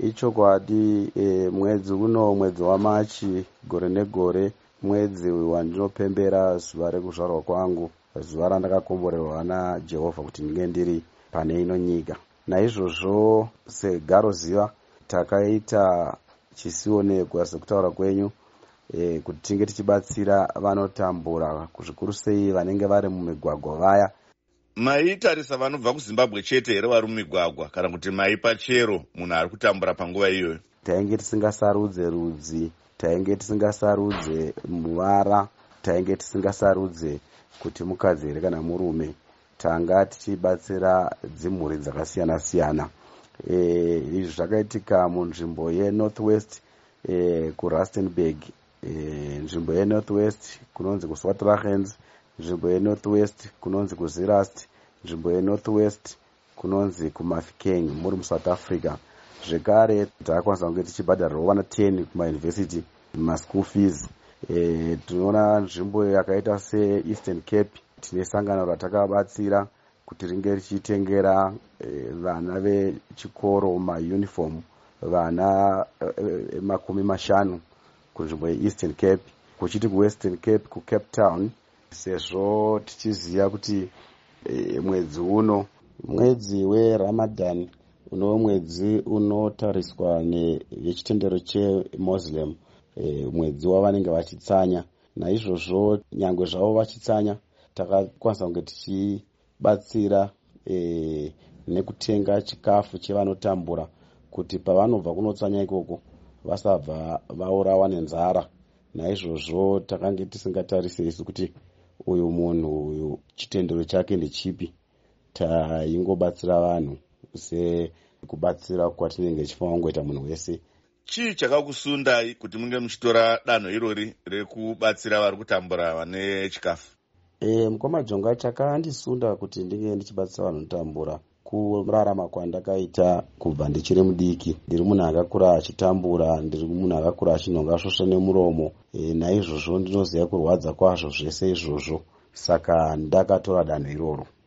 Ichokwadi mwedzi uno, mwedzi waMachi gore negore, mwedzi wandinopembera zuva rekuzvarwa kwangu, zuva randakakomborerwa naJehovha kuti ndinge ndiri pane ino nyika. Naizvozvo segaro ziva takaita chisionekwa sekutaura kwenyu kuti tinge tichibatsira vanotambura, zvikuru sei vanenge vari mumigwagwa vaya. Maitarisa vanobva kuZimbabwe chete here vari mumigwagwa, kana kuti maipa chero munhu ari kutambura panguva iyoyo? Tainge tisingasarudze rudzi, tainge tisingasarudze muvara, tainge tisingasarudze kuti mukadzi here kana murume. Tanga tichibatsira dzimhuri dzakasiyana siyana. Izvi zvakaitika munzvimbo yeNorthwest kuRustenburg, nzvimbo yeNorthwest kunonzi kuSwartlagens, nzvimbo yeNorthwest kunonzi kuZirast, nzvimbo yeNorthwest kunonzi kuMafeking muri muSouth Africa. Zvekare takakwanisa kunge tichibhadharirawo vana 10 kumayunivhesiti maschool fees. Tinoona nzvimbo yakaita seEastern Cape tine sangano ratakabatsira kuti ringe richitengera vana vechikoro mauniform, vana 50 kunzvimbo yeEastern Cape. Kuchiti kuWestern Cape, kuCape Town, sezvo tichiziva kuti mwedzi uno mwedzi weRamadan, uno mwedzi unotariswa nechitendero cheMuslim, mwedzi wavanenge vachitsanya. Naizvozvo nyangwe zvavo vachitsanya, takakwanisa kunge tichibatsira nekutenga chikafu chevanotambura kuti pavanobva kunotsanya ikoko vasabva vaurawa nenzara. Naizvozvo takange tisingatarisi isu kuti uyu munhu uyu chitendero chake ndechipi, taingobatsira vanhu sekubatsira kwatinenge tichifanira kungoita munhu wese. Chii chakakusundai kuti munge muchitora danho irori rekubatsira vari kutambura vane chikafu? Mukoma Jonga, chakandisunda kuti ndinge ndichibatsira vanhu vanotambura kurarama kwandakaita kubva ndichiri mudiki. Ndiri munhu akakura achitambura, ndiri munhu akakura achinhonga svosva nemuromo. Naizvozvo ndinoziva kurwadza kwazvo zvese izvozvo, saka ndakatora danho iroro.